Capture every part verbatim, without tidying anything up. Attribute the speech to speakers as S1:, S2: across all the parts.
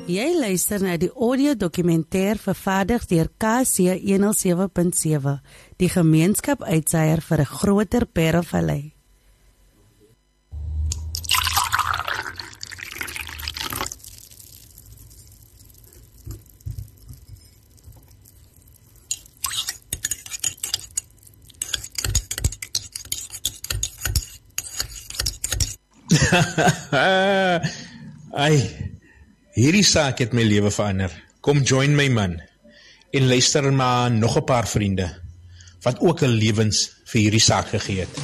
S1: Jy luister na die audio-dokumentêr vervaardig deur K C honderd sewe punt sewe, die gemeenskap uitsaier vir 'n groter Parelvallei.
S2: Ai, hierdie saak het my lewe verander. Kom join my man en luister maar nog 'n paar vriende wat ook 'n lewens vir hierdie saak gegee het.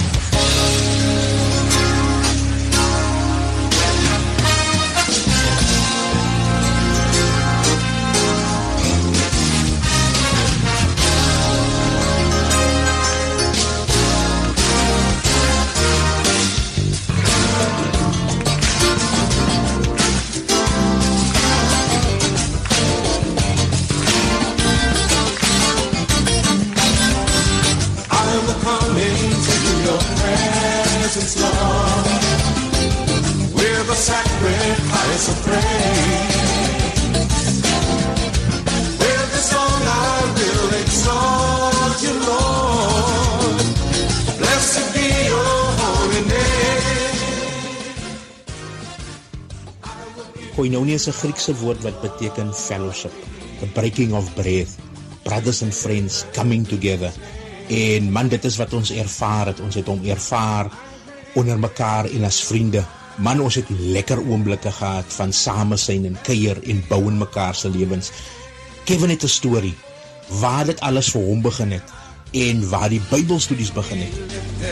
S2: Koinonia is 'n Griekse woord wat beteken fellowship, the breaking of bread, brothers and friends coming together. En man, dit is wat ons ervaar het, ons het hom ervaar onder mekaar en as vriende. Man, ons het lekker oomblikke gehad van samesyn en kuier en bou in mekaar se lewens. Kevin het 'n storie waar dit alles vir hom begin het en waar die Bybelstudies begin het.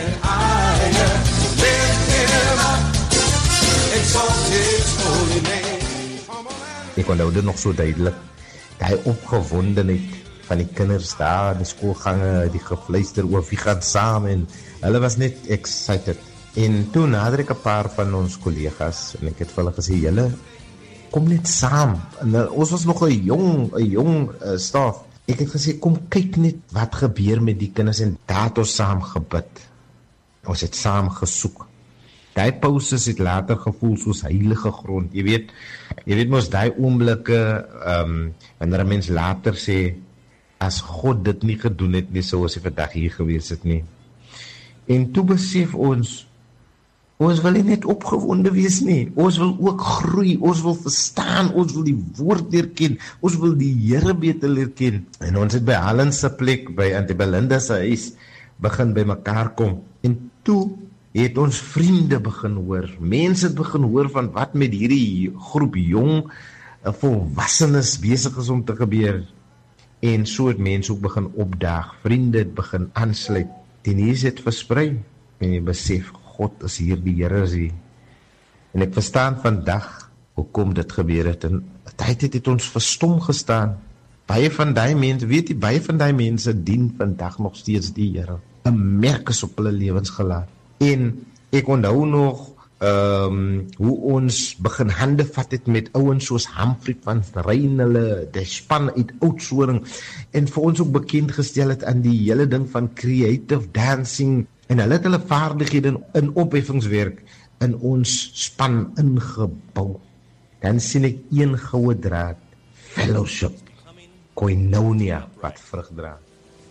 S3: Ek onthou dit nog so duidelik, die opgewondenheid van die kinders daar, die skoolgange, die gefluister oor wie gaan saam, en hulle was net excited. En toe nader ek 'n paar van ons kollegas, en ek het vir hulle gesê, julle, kom net saam. En uh, ons was nog 'n jong, 'n jong uh, staf. Ek het gesê, kom kyk net wat gebeur met die kinders, en daar het ons saam gebid. Ons het saam gesoek. Die pauses het later gevoel soos heilige grond. Jy weet, jy weet mos die oomblikke, um, wanneer 'n mens later sê, as God dit nie gedoen het nie, sou ons nie vandag hier gewees het nie. En toe besef ons, ons wil nie net opgewonde wees nie, ons wil ook groei, ons wil verstaan, ons wil die woord leer ken, ons wil die Here beter leer ken. En ons het by Helen se plek, by Auntie Belinda se huis, begin by mekaar kom. En toe het ons vriende begin hoor, mense het begin hoor van wat met hierdie groep jong volwassenes besig is om te gebeur. En so het mense ook begin opdaag, vriende het begin aansluit, die nuus het versprei, en jy besef, God is hier, die Here is hier. En ek verstaan vandag, hoekom dit gebeur het, en tyd het het ons verstom gestaan. Baie van die mense, weet jy, baie van die mense dien vandag nog steeds die Here. 'n merk is op hulle lewens gelaat. En ek onthou nog, Um, hoe ons begin hande vat het met ouens soos Humphrey van Rein, hulle die span uit Oudtshoorn, en vir ons ook bekend gestel het aan die hele ding van creative dancing, en hulle het hulle vaardighede in, in opheffingswerk in ons span ingebou. Dan sien ek een goue draad, fellowship, koinonia, wat vrug dra.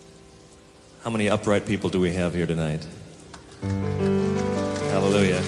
S4: How many upright people do we have here tonight? Hallelujah.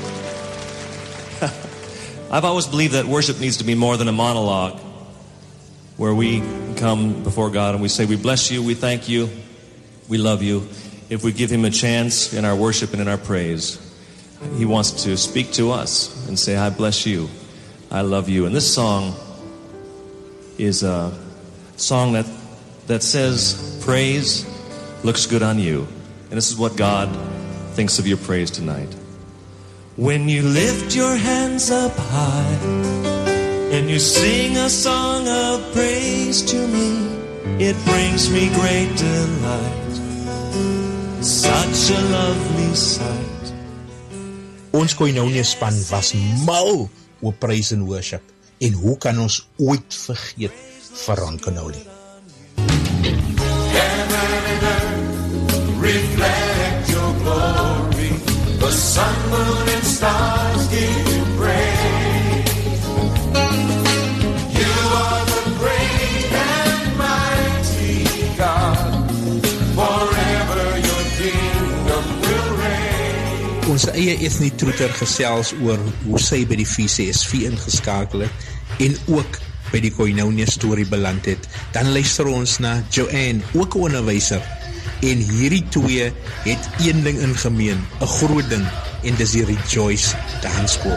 S4: I've always believed that worship needs to be more than a monologue where we come before God and we say, we bless you, we thank you, we love you. If we give him a chance in our worship and in our praise, he wants to speak to us and say, I bless you, I love you. And this song is a song that, that says, praise looks good on you. And this is what God thinks of your praise tonight. When you lift your hands up high and you sing a song of praise to me, it brings me great delight, such a lovely sight.
S2: Ons Koinonia span was mal oor praise and worship, en hoe kan ons ooit vergeet vir Ron Kenoly?
S5: Reflect your glory, the sun, moon, and stars give you praise.
S2: Ons eie Ethnie Troeter gesels oor hoe sy by die V C S V ingeskakel het en ook by die Koinonia storie beland het. Dan luister ons na Joanne, ook 'n onderwyser. En hierdie twee het een ding in gemeen, 'n groot ding, en dis die Rejoice Dansskool.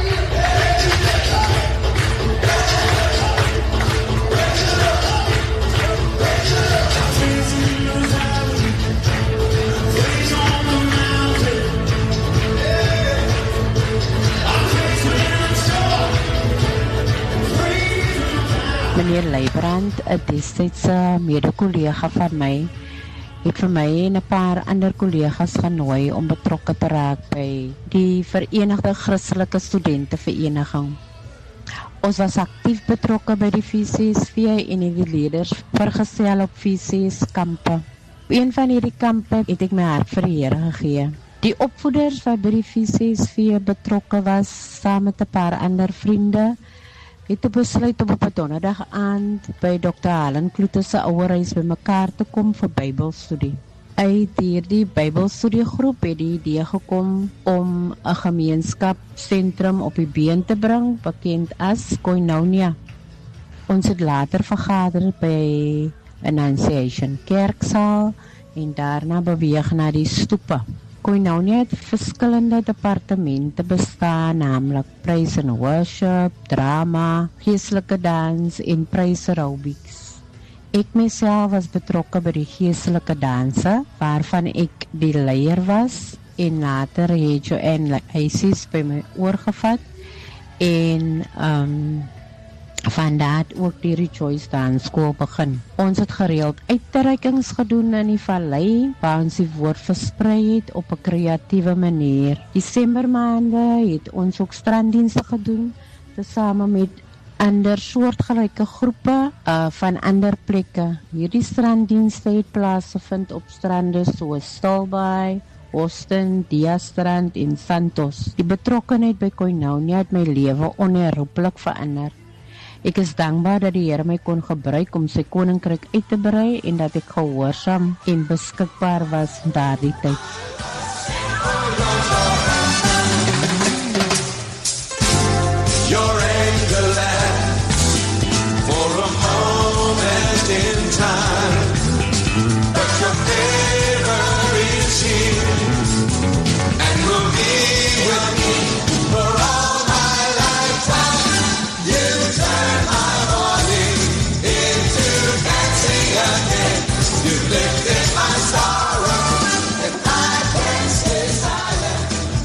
S6: Meneer Leibrand, 'n destydse mede-kollega van my, het vir my en 'n paar ander kollegas genooi om betrokke te raak by die Verenigde Christelike Studente Vereniging. Ons was aktief betrokke by die V C S V en die leerders vergesel op V C S kampe. Op een van hierdie kampe het ek my hart vir die Here gegee. Die opvoeders wat by die V C S V betrokke was, saam met 'n paar ander vriende, het besluit om op 'n donderdag aand by dokter Helen Kloete se ouerhuis bymekaar te kom vir Bybelstudie. Uit hierdie Bybelstudiegroep het die idee gekom om 'n gemeenskapsentrum op die been te bring, bekend as Koinonia. Ons het later vergader by Annunciation Kerksaal en daarna beweeg na die stoepe. Koinonia het verskillende departemente bestaan, naamlik praise and worship, drama, geestelike dans en praise aerobics. Ek myself was betrokke by die geestelike danse, waarvan ek die leier was, en later het Joanne Isis by my oorgevat, en um, vandaar ook die Rejoice Dansskool begin. Ons het gereeld uitreikings gedoen in die vallei, waar ons die woord versprei het op 'n kreatiewe manier. Desember maande het ons ook stranddienste gedoen, tesame met ander soortgelyke groepe uh, van ander plekke. Hierdie stranddienste het plaasgevind op strande soos Stilbaai, Austin, Diastrand en Santos. Die betrokkenheid by Koinonia het my lewe onherroepelik verander. Ek is dankbaar dat die Here my kon gebruik om sy koninkryk uit te brei en dat ek gehoorsaam en beskikbaar was daardie tyd.
S5: Your anger lasts for a moment in time, but your favor is here and will be with me for all my lifetime. You turn my mourning into dancing again. You lifted my sorrow and I can stay silent.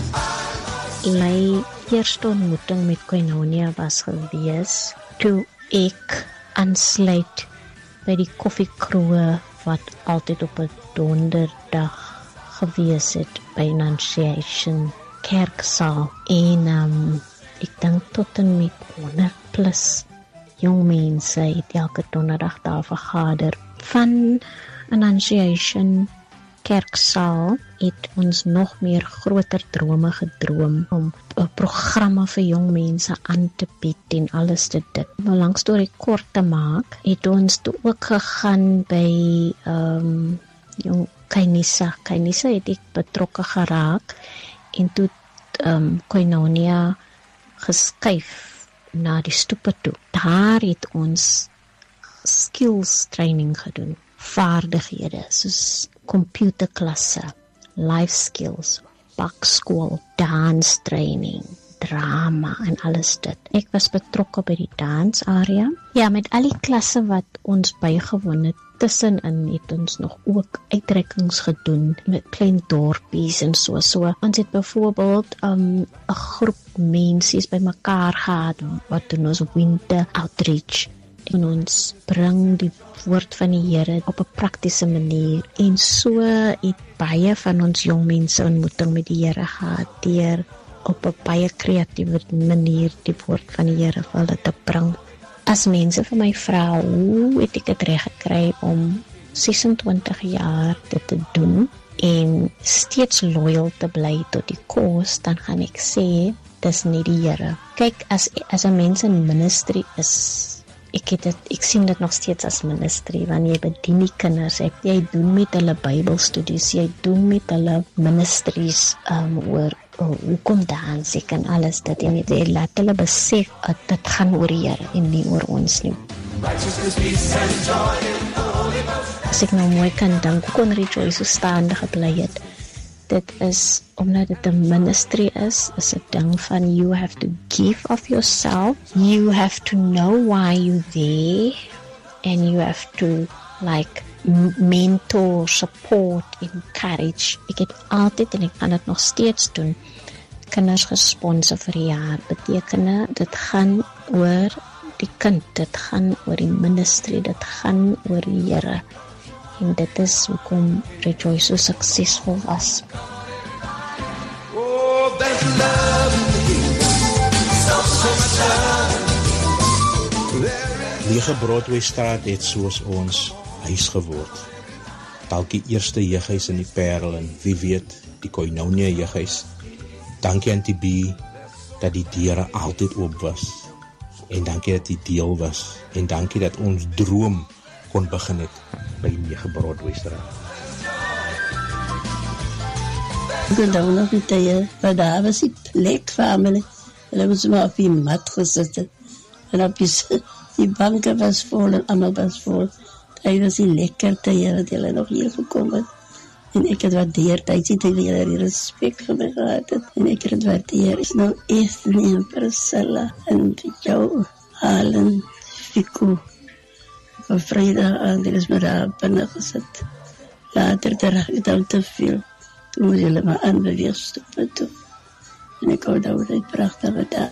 S7: My eerste ontmoeting met Koinonia was gewees toe ek aansluit by die koffiekroeg wat altyd op 'n donderdag gewees het by Annunciation Kerksaal. En um, ek dink tot en met honderd plus jong mense het elke donderdag daar vergader. Van Annunciation Kerksaal het ons nog meer groter drome gedroom om programme vir jong mense aan te bied en alles te dit. Maar langs storie kort te maak, het ons toe ook gegaan by um, jong Kainisa. Kainisa het ek betrokke geraak en toe um, Koinonia geskuif na die stoepe toe. Daar het ons skills training gedoen, vaardighede soos computerklasse, life skills, bakskool, dance training, drama en alles dit. Ek was betrokke by die dansarea. Ja, met al die klasse wat ons bygewoon het, tussenin het ons nog ook uitreikings gedoen met klein dorpies en so. So ons het byvoorbeeld 'n um, groep mense bymekaar gehad wat doen ons winter outreach. En ons bring die woord van die Here op 'n praktiese manier. En so het baie van ons jong mense ontmoeting met die Here gehad deur op 'n baie kreatiewe manier die woord van die Here vir hulle te bring. As mense vir my vra hoe het ek dit reg gekry om sesentwintig jaar dit te doen en steeds loyal te bly tot die cause, dan gaan ek sê dis nie die Here. Kyk, as as 'n mens in ministry is, Ek, het dit, ek sien dit nog steeds as ministry, want jy bedien die kinders, jy doen met hulle Bybelstudies, jy doen met hulle ministries um, oor oh, hoekom dans ek en alles dit en dit laat hulle besef dat dit gaan oor die Here en nie oor ons nie. As ek nou mooi kan dink, hoe kon Rejoice so staande gebly het? Dit is, omdat dit 'n ministry is, is 'n ding van you have to give of yourself, you have to know why you're there, and you have to like mentor, support, encourage. Ek het altyd, en ek kan dit nog steeds doen, kinders gesponsor vir 'n jaar. Beteken dit gaan oor die kind, dit gaan oor die ministry, dit gaan oor die Here. En dit is hoekom Rejoice so suksesvol was.
S5: Oh, there's love in the so, so much love.
S2: Nege Broadwaystraat het soos ons huis geword. Dalk die eerste jeughuis in die Parel en wie weet, die Koinonia jeughuis. Dankie aan T B dat die deure altyd oop was. En dankie dat die deel was. En dankie dat ons droom kon begin het by die nege Broadwaystraat.
S8: Ek onthou nog die tye, want daar was die plek family. Hulle was maar op die mat gesit. En op die, die banken was vol en allemaal was vol. Dit was die lekker tye dat hulle nog hier gekom het. En ek het waardeerd, hy sê dat hulle die respect vir my gehad het. En ek het het waardeerd. Is nou Ethnie en Priscilla en jou Halen, Fico. Op vrijdag aan, die is maar daar binnen gezet. Later draag ik dan te veel. Toen moest jullie maar aanbeweeg stoppen toe. En ik hou dat het prachtige dag.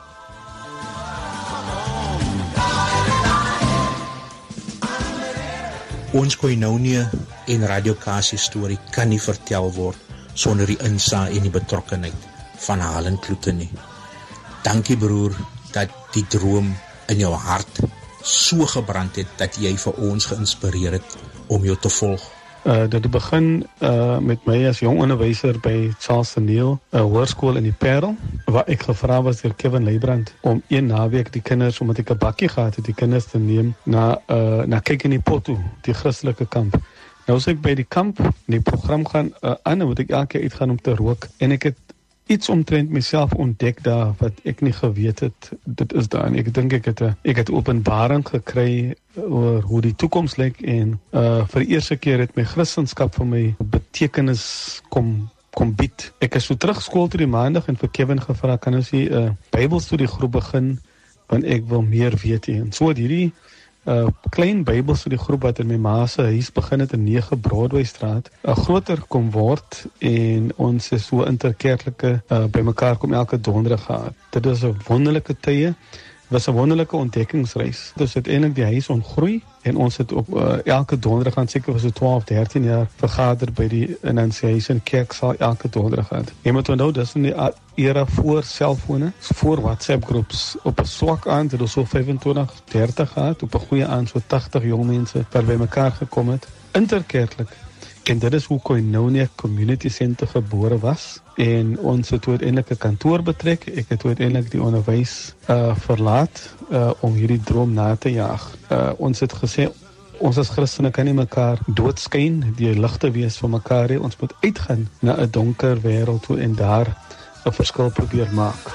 S2: Ons Koinonia en Radio Kasie storie kan nie vertel word sonder die insaag en die betrokkenheid van Halen Kloete nie. Dankie broer dat die droom in jou hart so gebrand het dat jy vir ons geïnspireer het om jou te volg.
S9: Uh, dit begin uh, met my as jong onderwyser by Charles Neil, 'n hoërskool in die Parel, waar ek gevra was deur Kevin Leibrand om een naweek die kinders, omdat ek 'n bakkie gehad het, die kinders te neem na uh, na kyk in die pot toe, die Christelike kamp. Nou as ek by die kamp, die program gaan uh, aan, moet ek elke keer uitgaan om te rook, en ek het iets omtrent myself ontdek daar wat ek nie geweet het dit is daar. En ek dink ek het 'n ek het openbaring gekry oor hoe die toekoms lyk, en uh, vir die eerste keer het my Christendom vir my betekenis kom kom bied. Ek is so terug skool toe die maandag en vir Kevin gevra, kan ons die uh, Bybelstudie groep begin, want ek wil meer weet. En so het hierdie uh, klein Bybelstudie groep wat in my ma se huis begin het in nege Broadwaystraat, 'n groter kom word, en ons is so interkerklike uh, by mekaar kom elke donderdag gehad. Dit is 'n wonderlike tye. Was 'n wonderlike ontdekkingsreis. Dus uiteindelik die huis ontgroei, en ons het op uh, elke donderdag gaan seker vir so twaalf, dertien jaar vergader by die Annunciation Kerksaal elke donderdag gehad. Jy moet onthou, dis in die era voor selfone, voor WhatsApp groeps. Op 'n swak aand het ons so vyfentwintig, dertig gehad, op 'n goeie aand so tagtig jong mense wat by mekaar gekom het, interkerklik. En dit is hoe Koinonia Community Center gebore was. En ons het uiteindelik 'n kantoor betrek. Ek het uiteindelik die onderwys uh, verlaat uh, om hierdie droom na te jaag. Uh, ons het gesê, ons as Christene kan nie mekaar doodskyn, die ligte wees vir mekaar nie. Ons moet uitgaan na 'n donker wêreld toe en daar 'n verskil probeer maak.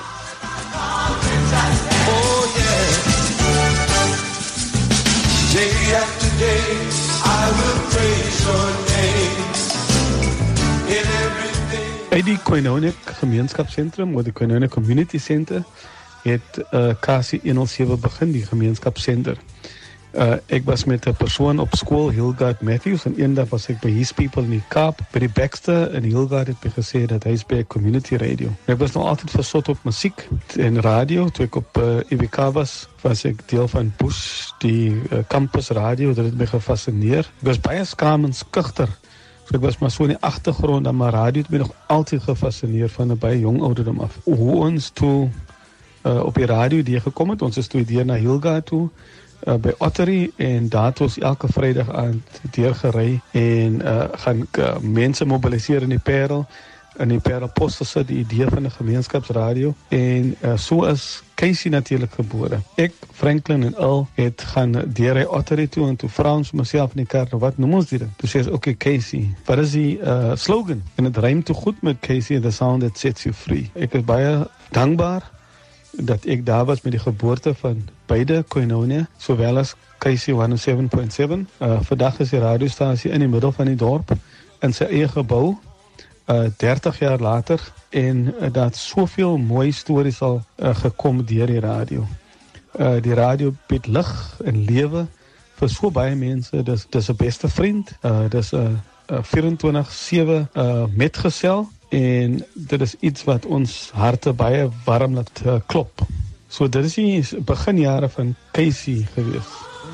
S5: Oh yeah. Day after day I will praise your name in everything.
S9: By die Koinonia Gemeenskapsentrum, of die Koinonia Community Center, het uh, Kasie honderd sewe begin, die gemeenskapscenter. Uh, ek was met 'n persoon op skool, Hilgard Matthews, en eendag was ek by His People in die Kaap, by die Baxter, en Hilgard het my gesê dat hy is by 'n community radio. Ek was nog altyd versot op musiek en radio. Toe ek op uh, E W K was, was ek deel van Bush, die uh, campus radio, dat het my gefascineer. Ek was baie skaam en skugter. So ek was maar so in die agtergrond, maar radio het my nog altyd gefascineer van 'n baie jong ouderdom af. Hoe ons toe uh, op die radio die gekom het, ons is toe deur na Hilgard toe, Uh, by Ottery, en daar het ons elke Vrydag aan deurgery en uh, gaan uh, mense mobiliseer in die Parel. in die Parelpost gesit, die idee van 'n gemeenskapsradio. En uh, so is Casey natuurlik gebore. Ek, Franklin en Al het gaan deur hy Ottery toe en toe vra ons myself in die kar, wat noem ons dit? Toe sê ons, okay, Casey. Wat is die uh, slogan? En het rym toe goed met Casey, the sound that sets you free. Ek is baie dankbaar dat ek daar was met die geboorte van beide Koinonia, sowel as Casey honderd sewe punt sewe. Uh, vandag is die radiostasie in die middel van die dorp, in sy eie gebou, uh, dertig jaar later, en uh, dat soveel mooie stories al uh, gekom deur die radio. Uh, die radio bied lig en lewe vir so baie mense, dis, dis 'n beste vriend, uh, dis 'n uh, vierentwintig sewe uh, metgesel, en dit is iets wat ons harte baie warm laat uh, klop. So dit is die beginjare van Casey gewees.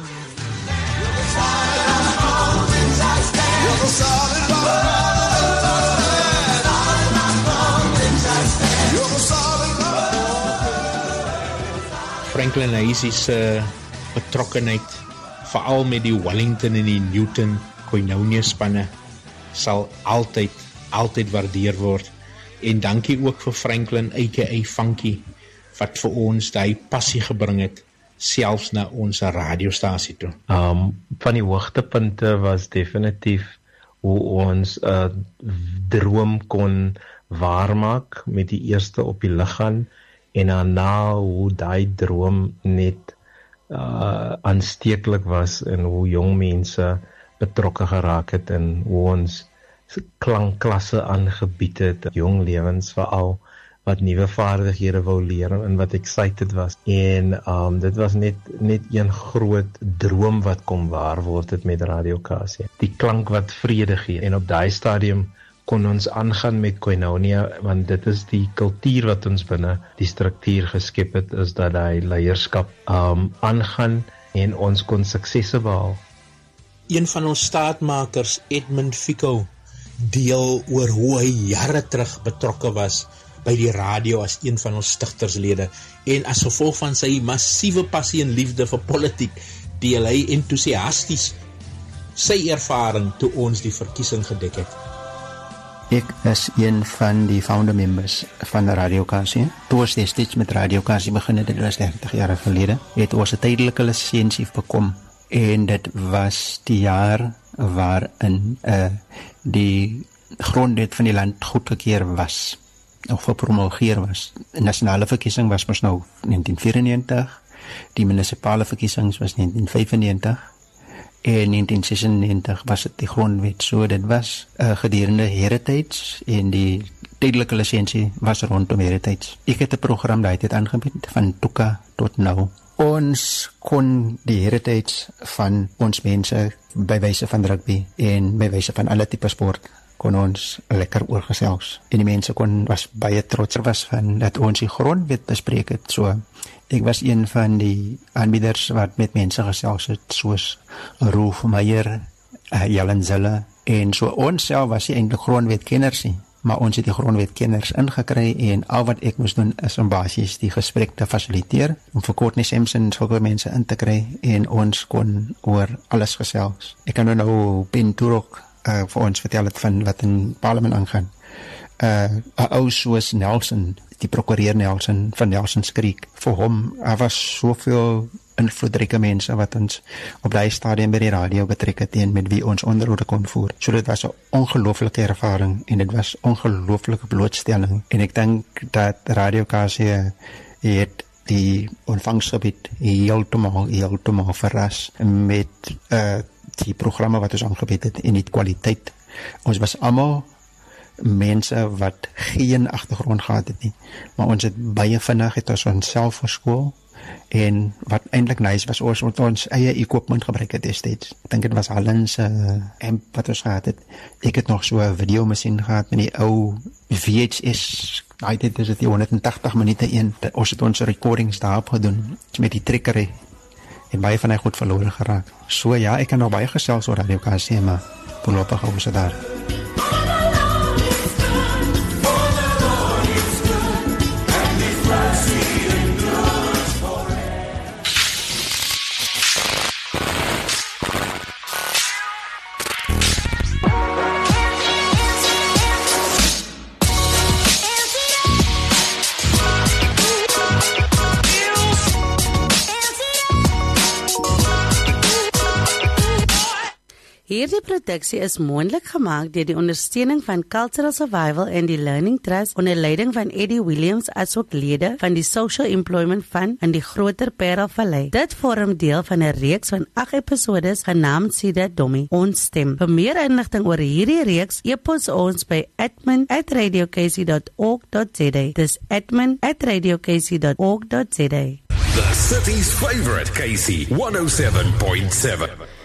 S2: Franklin Hayes se betrokkenheid, veral met die Wellington en die Newton Koinonia spanne, sal altyd altyd waardeer word. En dankie ook vir Franklin aka Funky wat vir ons daai passie gebring het selfs na ons radiostasie toe.
S3: Um van die hoogtepunte was definitief hoe ons 'n uh, droom kon waarmaak met die eerste op die lug gaan, en daarna hoe daai droom net uh, aansteeklik was en hoe jong mense betrokke geraak het en hoe ons klankklasse aangebied het, jong lewens veral, wat nuwe vaardighede wou leer en wat excited was. En um, dit was net net een groot droom wat kom waar word het met Radio K C. Die klank wat vrede gee. En op daai stadium kon ons aangaan met Koinonia, want dit is die kultuur wat ons binne die struktuur geskep het, is dat hy leierskap um, aangaan en ons kon suksesse behaal.
S2: Een van ons staatmakers, Edmund Fico, deel oor hoe hy jare terug betrokke was by die radio as een van ons stigterslede, en as gevolg van sy massiewe passie en liefde vir politiek, deel hy entoesiasties sy ervaring toe ons die verkiesing gedek het.
S10: Ek is een van die founder members van Radio K C. Toe ons destyds met Radio K C begin het, dit was dertig jaar gelede, het ons 'n tydelike lisensie bekom, en dit was die jaar waarin uh, die grondwet van die land goedgekeur was, of gepromulgeer was. Die nasionale verkiesing was mos nou negentien vyfennegentig, die munisipale verkiesings was negentien vyfennegentig, en negentien sesennegentig was dit die grondwet. So dit was uh, gedurende heritage, en die tydelike lisensie was rondom heritage. Ek het 'n program daai tyd aangebied, van Tuka tot nou. Ons kon die heritage van ons mense by wyse van rugby en by wyse van alle tipe sport kon ons lekker oorgesels. En die mense kon was baie trots was van dat ons die grondwet bespreek het. So ek was een van die aanbieders wat met mense gesels het, soos Rolf Meyer, uh, Jalen Zille, en so ons self was nie eintlik grondwetkenners nie, maar ons het die grondwetkenners ingekry, en al wat ek moes doen is om basies die gesprek te fasiliteer, om vir Courtney Sampson sulke mense in te kry, en ons kon oor alles gesels. Ek kan nou Ben Turok uh, vir ons vertel het van wat in parlement aangaan. 'n uh, ou soos Nelson, die prokureur Nelson van Nelson's Creek, vir hom, daar was soveel invloedryke mense wat ons op daai stadium by die radio betrek het en met wie ons onderhoude kon voer. So dit was 'n ongelooflike ervaring, en dit was ongelooflike blootstelling, en ek dink dat Radio K C het die ontvangsgebied heeltemal heeltemal verras met uh, die programme wat ons aangebied het en die kwaliteit. Ons was almal mense wat geen agtergrond gehad het nie, maar ons het baie vinnig het ons onsself verskool, en wat eintlik nice was, ons het ons eie equipment gebruik het destyds. Ek dink dit was Hallen's uh, amp wat ons gehad het. Ek het nog so 'n videomasjien gehad met die ou V H S, daai tyd is dit die honderd tachtig minute een. Ons het ons recordings daarop gedoen met die trickery, en baie van hy goed verlore geraak. So ja, ek kan nog baie gesels oor Radio K C, maar voorlopig hou ons dit daar.
S1: Hierdie produksie is moontlik gemaak deur die ondersteuning van Cultural Survival and the Learning Trust onder leiding van Eddie Williams asook lede van die Social Employment Fund in die Groter Parel Vallei. Dit vorm deel van 'n reeks van agt episodes genaamd Sida Dommy, ons stem. Vir meer inligting oor hierdie reeks, e-pos ons by admin at radio k c dot org dot z a. Dis admin at radio k c dot org dot z a.
S11: The city's favorite K C one oh seven point seven.